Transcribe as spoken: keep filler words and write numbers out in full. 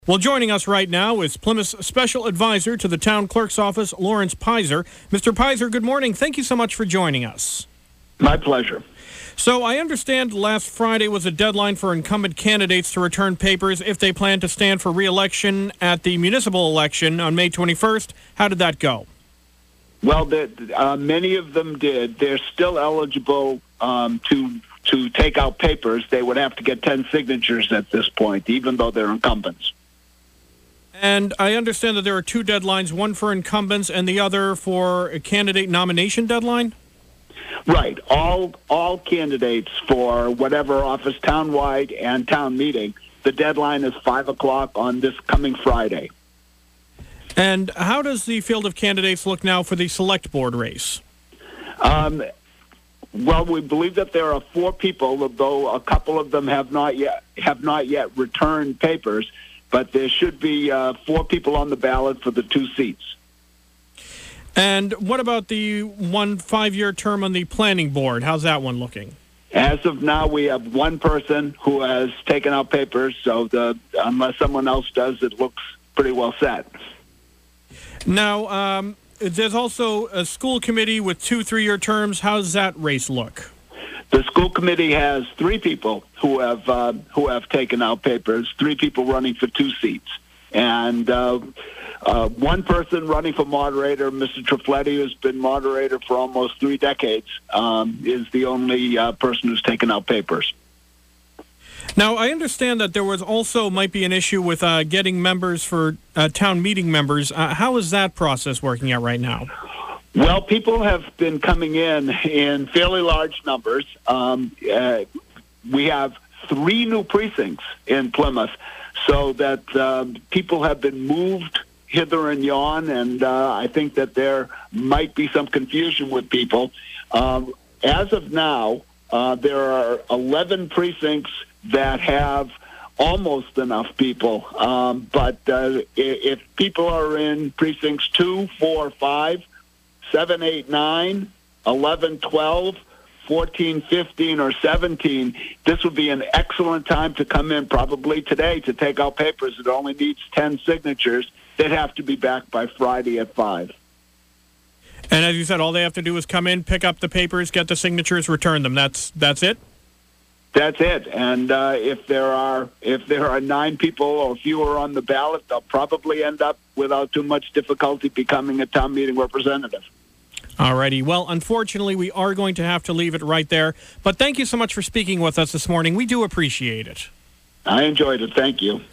Well, joining us right now is Plymouth's Special Advisor to the Town Clerk's Office, Lawrence Pizer. Mister Pizer, good morning. Thank you so much for joining us. My pleasure. So I understand last Friday was a deadline for incumbent candidates to return papers if they plan to stand for re-election at the municipal election on May twenty-first. How did that go? Well, the, uh, many of them did. They're still eligible um, to to take out papers. They would have to get ten signatures at this point, even though they're incumbents. And I understand that there are two deadlines, one for incumbents and the other for a candidate nomination deadline? Right. All all candidates for whatever office, townwide and town meeting, the deadline is five o'clock on this coming Friday. And how does the field of candidates look now for the select board race? Um, well, we believe that there are four people, though a couple of them have not yet have not yet returned papers. But there should be uh, four people on the ballot for the two seats. And what about the one five-year term on the planning board? How's that one looking? As of now, we have one person who has taken out papers, so the, unless someone else does, it looks pretty well set. Now, um, there's also a school committee with two three-year terms. How does that race look? The school committee has three people who have uh, who have taken out papers, three people running for two seats. And uh, uh, one person running for moderator, Mister Trifletti, who's been moderator for almost three decades, um, is the only uh, person who's taken out papers. Now, I understand that there was also might be an issue with uh, getting members for uh, town meeting members. Uh, how is that process working out right now? Well, people have been coming in in fairly large numbers. Um, uh, we have three new precincts in Plymouth, so that um, people have been moved hither and yon, and uh, I think that there might be some confusion with people. Um, as of now, uh, there are eleven precincts that have almost enough people, um, but uh, if people are in precincts two, four, five, seven, eight, nine, eleven, twelve, fourteen, fifteen, or seventeen, this would be an excellent time to come in, probably today, to take out papers. It only needs ten signatures. They'd have to be back by Friday at five. And as you said, all they have to do is come in, pick up the papers, get the signatures, return them. That's that's it? That's it. And uh, if there are if there are nine people or fewer on the ballot, they'll probably end up without too much difficulty becoming a town meeting representative. All righty. Well, unfortunately, we are going to have to leave it right there. But thank you so much for speaking with us this morning. We do appreciate it. I enjoyed it. Thank you.